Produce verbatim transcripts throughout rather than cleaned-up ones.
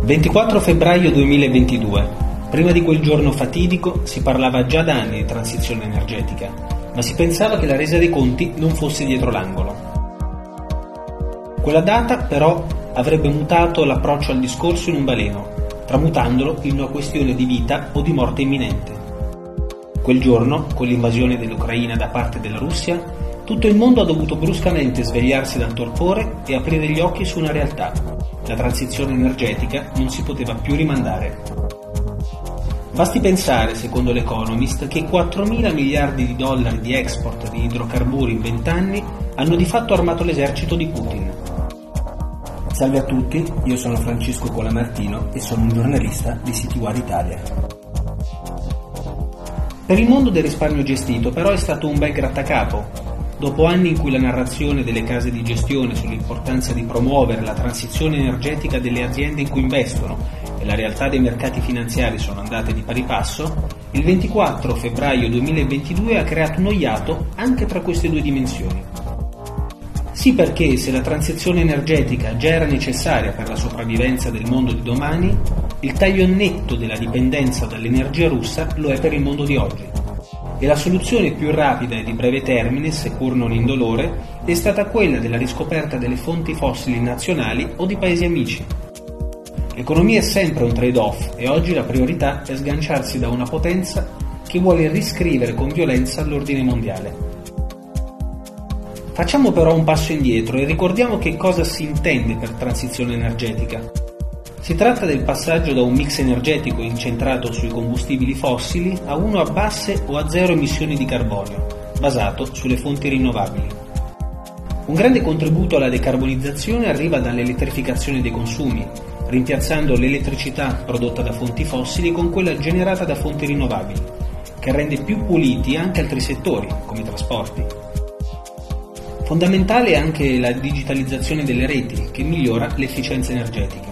ventiquattro febbraio duemilaventidue. Prima di quel giorno fatidico si parlava già da anni di transizione energetica, ma si pensava che la resa dei conti non fosse dietro l'angolo. Quella data, però, avrebbe mutato l'approccio al discorso in un baleno, tramutandolo in una questione di vita o di morte imminente. Quel giorno, con l'invasione dell'Ucraina da parte della Russia, tutto il mondo ha dovuto bruscamente svegliarsi dal torpore e aprire gli occhi su una realtà. La transizione energetica non si poteva più rimandare. Basti pensare, secondo l'Economist, che quattromila miliardi di dollari di export di idrocarburi in vent'anni hanno di fatto armato l'esercito di Putin. Salve a tutti, io sono Francesco Colamartino e sono un giornalista di Citywire Italia. Per il mondo del risparmio gestito però è stato un bel grattacapo. Dopo anni in cui la narrazione delle case di gestione sull'importanza di promuovere la transizione energetica delle aziende in cui investono e la realtà dei mercati finanziari sono andate di pari passo, il ventiquattro febbraio duemilaventidue ha creato uno iato anche tra queste due dimensioni. Sì, perché se la transizione energetica già era necessaria per la sopravvivenza del mondo di domani, il taglio netto della dipendenza dall'energia russa lo è per il mondo di oggi. E la soluzione più rapida e di breve termine, seppur non indolore, è stata quella della riscoperta delle fonti fossili nazionali o di paesi amici. L'economia è sempre un trade-off e oggi la priorità è sganciarsi da una potenza che vuole riscrivere con violenza l'ordine mondiale. Facciamo però un passo indietro e ricordiamo che cosa si intende per transizione energetica. Si tratta del passaggio da un mix energetico incentrato sui combustibili fossili a uno a basse o a zero emissioni di carbonio, basato sulle fonti rinnovabili. Un grande contributo alla decarbonizzazione arriva dall'elettrificazione dei consumi, rimpiazzando l'elettricità prodotta da fonti fossili con quella generata da fonti rinnovabili, che rende più puliti anche altri settori, come i trasporti. Fondamentale è anche la digitalizzazione delle reti, che migliora l'efficienza energetica.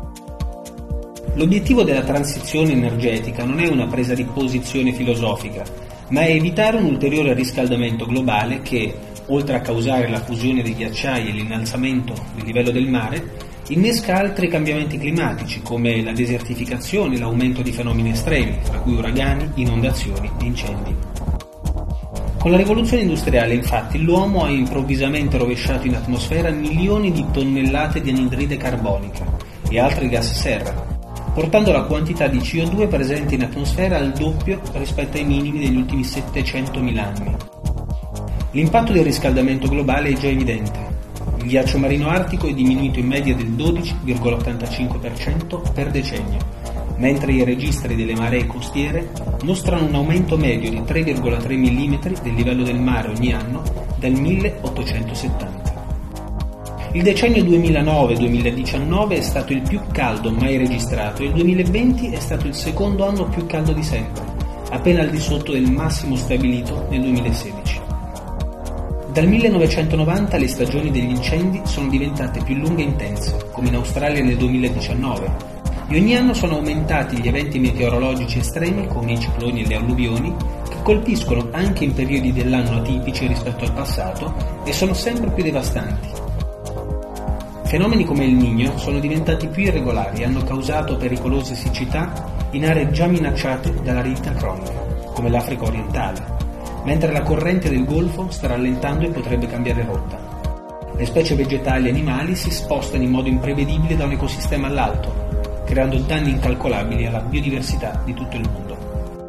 L'obiettivo della transizione energetica non è una presa di posizione filosofica, ma è evitare un ulteriore riscaldamento globale che, oltre a causare la fusione dei ghiacciai e l'innalzamento del livello del mare, innesca altri cambiamenti climatici come la desertificazione e l'aumento di fenomeni estremi, tra cui uragani, inondazioni e incendi. Con la rivoluzione industriale, infatti, l'uomo ha improvvisamente rovesciato in atmosfera milioni di tonnellate di anidride carbonica e altri gas serra, portando la quantità di C O due presente in atmosfera al doppio rispetto ai minimi degli ultimi settecentomila anni. L'impatto del riscaldamento globale è già evidente. Il ghiaccio marino artico è diminuito in media del dodici virgola ottantacinque per cento per decennio, mentre i registri delle maree costiere mostrano un aumento medio di tre virgola tre millimetri del livello del mare ogni anno dal milleottocentosettanta. Il decennio duemilanove duemiladiciannove è stato il più caldo mai registrato e il duemilaventi è stato il secondo anno più caldo di sempre, appena al di sotto del massimo stabilito nel duemilasedici. Dal millenovecentonovanta le stagioni degli incendi sono diventate più lunghe e intense, come in Australia nel duemiladiciannove, e ogni anno sono aumentati gli eventi meteorologici estremi come i cicloni e le alluvioni, che colpiscono anche in periodi dell'anno atipici rispetto al passato e sono sempre più devastanti. Fenomeni come il Niño sono diventati più irregolari e hanno causato pericolose siccità in aree già minacciate dall'aridità cronica, come l'Africa orientale, mentre la corrente del Golfo sta rallentando e potrebbe cambiare rotta. Le specie vegetali e animali si spostano in modo imprevedibile da un ecosistema all'altro, creando danni incalcolabili alla biodiversità di tutto il mondo.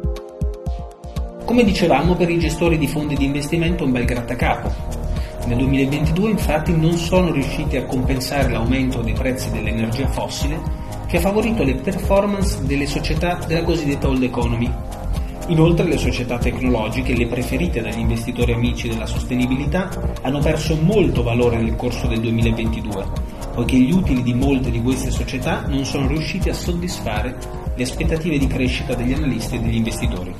Come dicevamo, per i gestori di fondi di investimento un bel grattacapo. Nel duemilaventidue infatti non sono riusciti a compensare l'aumento dei prezzi dell'energia fossile che ha favorito le performance delle società della cosiddetta old economy. Inoltre le società tecnologiche, le preferite dagli investitori amici della sostenibilità, hanno perso molto valore nel corso del duemilaventidue, poiché gli utili di molte di queste società non sono riusciti a soddisfare le aspettative di crescita degli analisti e degli investitori.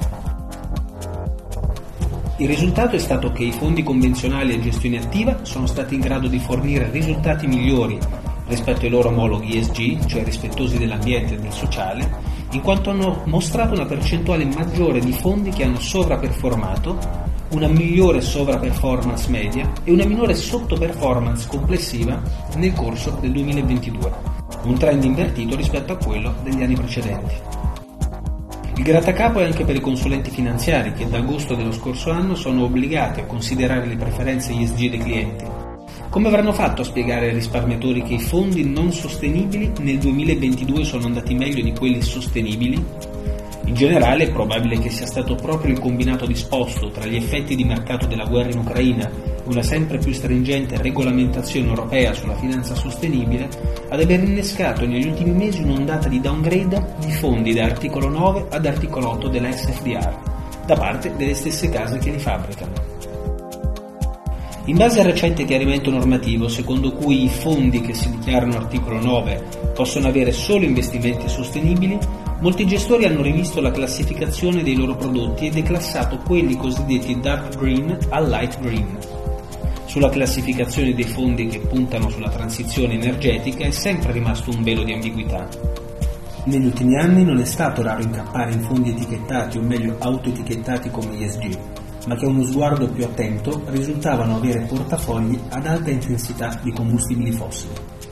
Il risultato è stato che i fondi convenzionali a gestione attiva sono stati in grado di fornire risultati migliori rispetto ai loro omologhi E S G, cioè rispettosi dell'ambiente e del sociale, in quanto hanno mostrato una percentuale maggiore di fondi che hanno sovraperformato, una migliore sovraperformance media e una minore sottoperformance complessiva nel corso del duemilaventidue. un trend invertito rispetto a quello degli anni precedenti. Il grattacapo è anche per i consulenti finanziari che da agosto dello scorso anno sono obbligati a considerare le preferenze E S G dei clienti. Come avranno fatto a spiegare ai risparmiatori che i fondi non sostenibili nel duemilaventidue sono andati meglio di quelli sostenibili? In generale è probabile che sia stato proprio il combinato disposto tra gli effetti di mercato della guerra in Ucraina e una sempre più stringente regolamentazione europea sulla finanza sostenibile ad aver innescato negli ultimi mesi un'ondata di downgrade di fondi da articolo nove ad articolo otto della S F D R da parte delle stesse case che li fabbricano. In base al recente chiarimento normativo, secondo cui i fondi che si dichiarano articolo nove possono avere solo investimenti sostenibili, molti gestori hanno rivisto la classificazione dei loro prodotti e declassato quelli cosiddetti dark green a light green. Sulla classificazione dei fondi che puntano sulla transizione energetica è sempre rimasto un velo di ambiguità. Negli ultimi anni non è stato raro incappare in fondi etichettati o meglio autoetichettati come E S G, ma che a uno sguardo più attento risultavano avere portafogli ad alta intensità di combustibili fossili.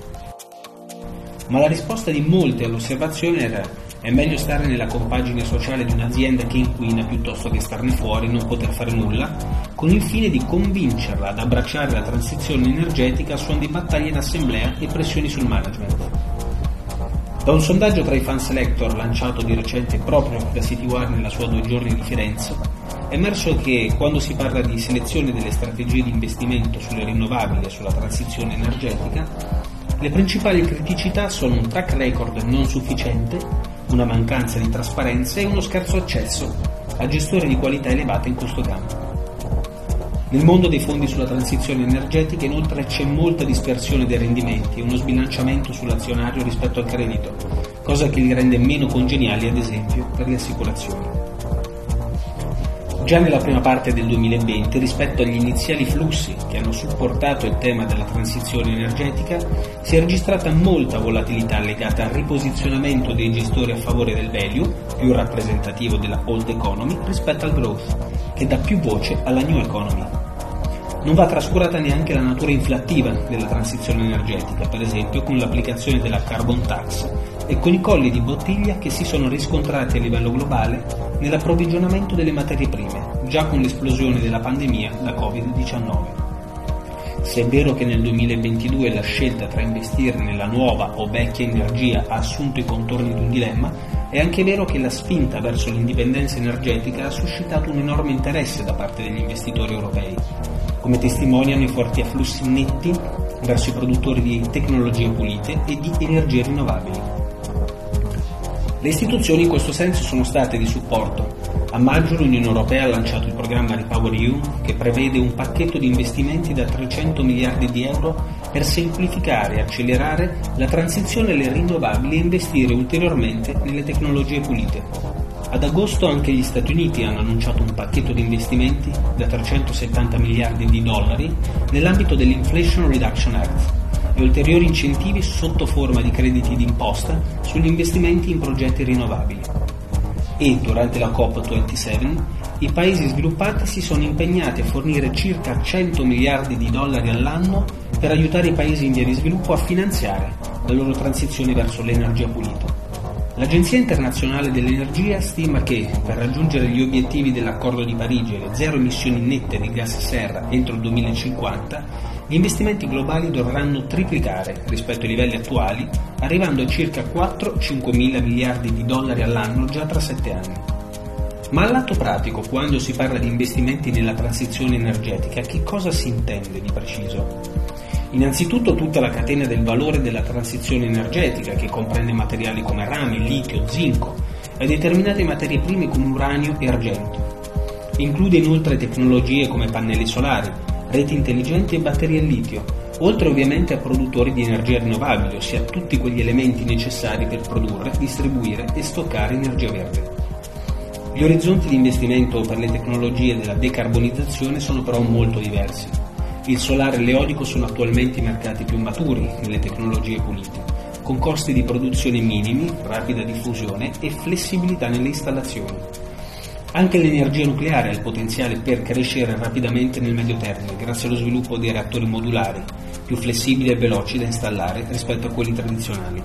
Ma la risposta di molti all'osservazione era: è meglio stare nella compagine sociale di un'azienda che inquina piuttosto che starne fuori e non poter fare nulla, con il fine di convincerla ad abbracciare la transizione energetica a suon di battaglie d'assemblea e pressioni sul management. Da un sondaggio tra i fan selector lanciato di recente proprio da CityWire nella sua due giorni di Firenze, è emerso che quando si parla di selezione delle strategie di investimento sulle rinnovabili e sulla transizione energetica, le principali criticità sono un track record non sufficiente, una mancanza di trasparenza e uno scarso accesso a gestori di qualità elevata in questo campo. Nel mondo dei fondi sulla transizione energetica inoltre c'è molta dispersione dei rendimenti e uno sbilanciamento sull'azionario rispetto al credito, cosa che li rende meno congeniali ad esempio per le assicurazioni. Già nella prima parte del duemilaventi, rispetto agli iniziali flussi che hanno supportato il tema della transizione energetica, si è registrata molta volatilità legata al riposizionamento dei gestori a favore del value, più rappresentativo della old economy, rispetto al growth, che dà più voce alla new economy. Non va trascurata neanche la natura inflattiva della transizione energetica, per esempio con l'applicazione della carbon tax e con i colli di bottiglia che si sono riscontrati a livello globale nell'approvvigionamento delle materie prime, già con l'esplosione della pandemia da covid diciannove. Se è vero che nel duemilaventidue la scelta tra investire nella nuova o vecchia energia ha assunto i contorni di un dilemma, è anche vero che la spinta verso l'indipendenza energetica ha suscitato un enorme interesse da parte degli investitori europei, come testimoniano i forti afflussi netti verso i produttori di tecnologie pulite e di energie rinnovabili. Le istituzioni in questo senso sono state di supporto. A maggio l'Unione Europea ha lanciato il programma REPowerEU, che prevede un pacchetto di investimenti da trecento miliardi di euro per semplificare e accelerare la transizione alle rinnovabili e investire ulteriormente nelle tecnologie pulite. Ad agosto anche gli Stati Uniti hanno annunciato un pacchetto di investimenti da trecentosettanta miliardi di dollari nell'ambito dell'Inflation Reduction Act e ulteriori incentivi sotto forma di crediti d'imposta sugli investimenti in progetti rinnovabili. E durante la COP ventisette i paesi sviluppati si sono impegnati a fornire circa cento miliardi di dollari all'anno per aiutare i paesi in via di sviluppo a finanziare la loro transizione verso l'energia pulita. L'Agenzia Internazionale dell'Energia stima che, per raggiungere gli obiettivi dell'Accordo di Parigi e le zero emissioni nette di gas serra entro il duemilacinquanta, gli investimenti globali dovranno triplicare rispetto ai livelli attuali, arrivando a circa quattro cinque mila miliardi di dollari all'anno già tra sette anni. Ma al lato pratico, quando si parla di investimenti nella transizione energetica, che cosa si intende di preciso? Innanzitutto tutta la catena del valore della transizione energetica, che comprende materiali come rame, litio, zinco e determinate materie prime come uranio e argento. Include inoltre tecnologie come pannelli solari, reti intelligenti e batterie al litio, oltre ovviamente a produttori di energia rinnovabile, ossia tutti quegli elementi necessari per produrre, distribuire e stoccare energia verde. Gli orizzonti di investimento per le tecnologie della decarbonizzazione sono però molto diversi. Il solare e l'eolico sono attualmente i mercati più maturi nelle tecnologie pulite, con costi di produzione minimi, rapida diffusione e flessibilità nelle installazioni. Anche l'energia nucleare ha il potenziale per crescere rapidamente nel medio termine, grazie allo sviluppo dei reattori modulari, più flessibili e veloci da installare rispetto a quelli tradizionali.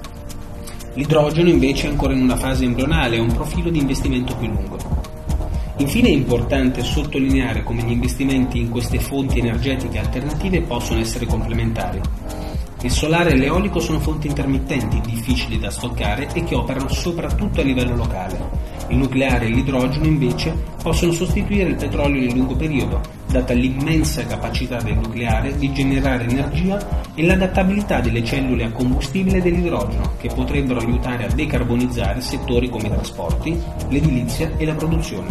L'idrogeno invece è ancora in una fase embrionale e ha un profilo di investimento più lungo. Infine è importante sottolineare come gli investimenti in queste fonti energetiche alternative possono essere complementari. Il solare e l'eolico sono fonti intermittenti, difficili da stoccare e che operano soprattutto a livello locale. Il nucleare e l'idrogeno invece possono sostituire il petrolio nel lungo periodo, data l'immensa capacità del nucleare di generare energia e l'adattabilità delle cellule a combustibile dell'idrogeno, che potrebbero aiutare a decarbonizzare settori come i trasporti, l'edilizia e la produzione.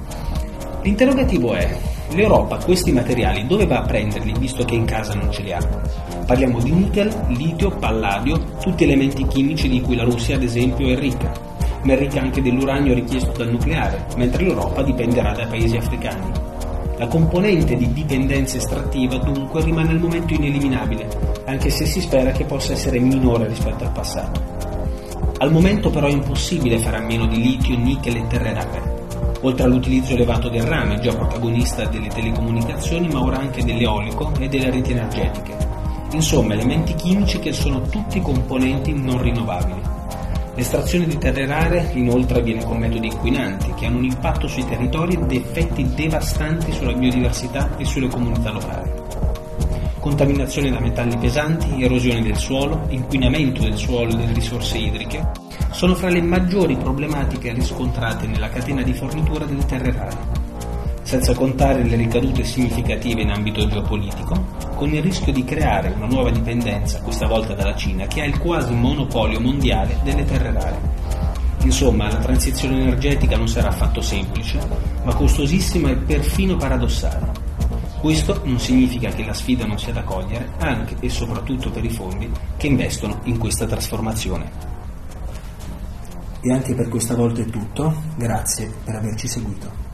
L'interrogativo è: l'Europa questi materiali dove va a prenderli visto che in casa non ce li ha? Parliamo di nickel, litio, palladio, tutti elementi chimici di cui la Russia ad esempio è ricca, ma è ricca anche dell'uranio richiesto dal nucleare, mentre l'Europa dipenderà dai paesi africani. La componente di dipendenza estrattiva dunque rimane al momento ineliminabile, anche se si spera che possa essere minore rispetto al passato. Al momento però è impossibile fare a meno di litio, nickel e terre rare. Oltre all'utilizzo elevato del rame, già protagonista delle telecomunicazioni, ma ora anche dell'eolico e delle reti energetiche. Insomma, elementi chimici che sono tutti componenti non rinnovabili. L'estrazione di terre rare inoltre avviene con metodi inquinanti che hanno un impatto sui territori ed effetti devastanti sulla biodiversità e sulle comunità locali. Contaminazione da metalli pesanti, erosione del suolo, inquinamento del suolo e delle risorse idriche sono fra le maggiori problematiche riscontrate nella catena di fornitura delle terre rare. Senza contare le ricadute significative in ambito geopolitico, con il rischio di creare una nuova dipendenza, questa volta dalla Cina, che ha il quasi monopolio mondiale delle terre rare. Insomma, la transizione energetica non sarà affatto semplice, ma costosissima e perfino paradossale. Questo non significa che la sfida non sia da cogliere, anche e soprattutto per i fondi che investono in questa trasformazione. E anche per questa volta è tutto, grazie per averci seguito.